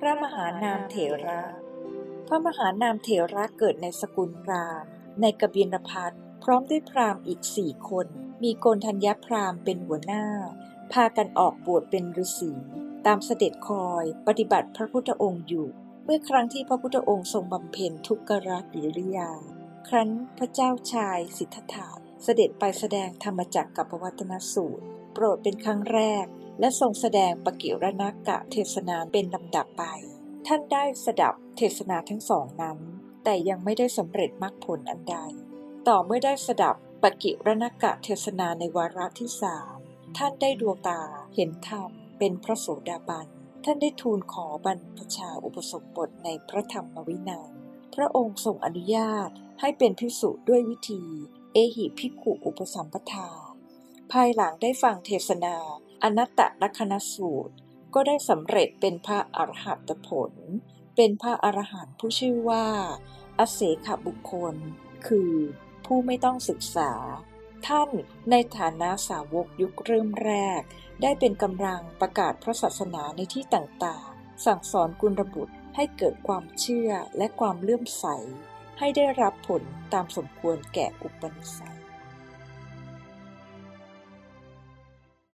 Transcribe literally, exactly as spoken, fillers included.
พระมหานามเถระ พระมหานามเถระเกิดในสกุลพราหมณ์ในกบิลพัสพร้อมด้วยพราหมณ์อีกสี่คน มีโกณฑัญญพราหมณ์เป็นหัวหน้า พากันออกบวชเป็นฤาษีตามเสด็จคอยปฏิบัติพระพุทธองค์อยู่ เมื่อครั้งที่พระพุทธองค์ทรงบำเพ็ญทุกขกิริยา ครั้นพระเจ้าชายสิทธัตถะเสด็จไปแสดงธรรมจักรกับปวัตนสูตรโปรดเป็นครั้งแรกและทรงแสดงปกิรณกะเทศนาเป็นลำดับไปท่านได้สดับเทศนาทั้งสองนั้นแต่ยังไม่ได้สำเร็จมรรคผลอันใดต่อเมื่อได้สดับปกิรณกะเทศนาในวาระที่สามท่านได้ดวงตาเห็นธรรมเป็นพระโสดาบันท่านได้ทูลขอบรรพชาอุปสมบทในพระธรรมวินัยพระองค์ทรงอนุญาตให้เป็นภิกษุด้วยวิธีเอหิภิกขุอุปสัมปทาภายหลังได้ฟังเทศนาอนัตตลักขณสูตรก็ได้สำเร็จเป็นพระอรหัตผลเป็นพระอรหันต์ผู้ชื่อว่าอเสขบุคคลคือผู้ไม่ต้องศึกษาท่านในฐานะสาวกยุคเริ่มแรกได้เป็นกำลังประกาศพระศาสนาในที่ต่างๆสั่งสอนกุลบุตรให้เกิดความเชื่อและความเลื่อมใสให้ได้รับผลตามสมควรแก่อุปนิสัย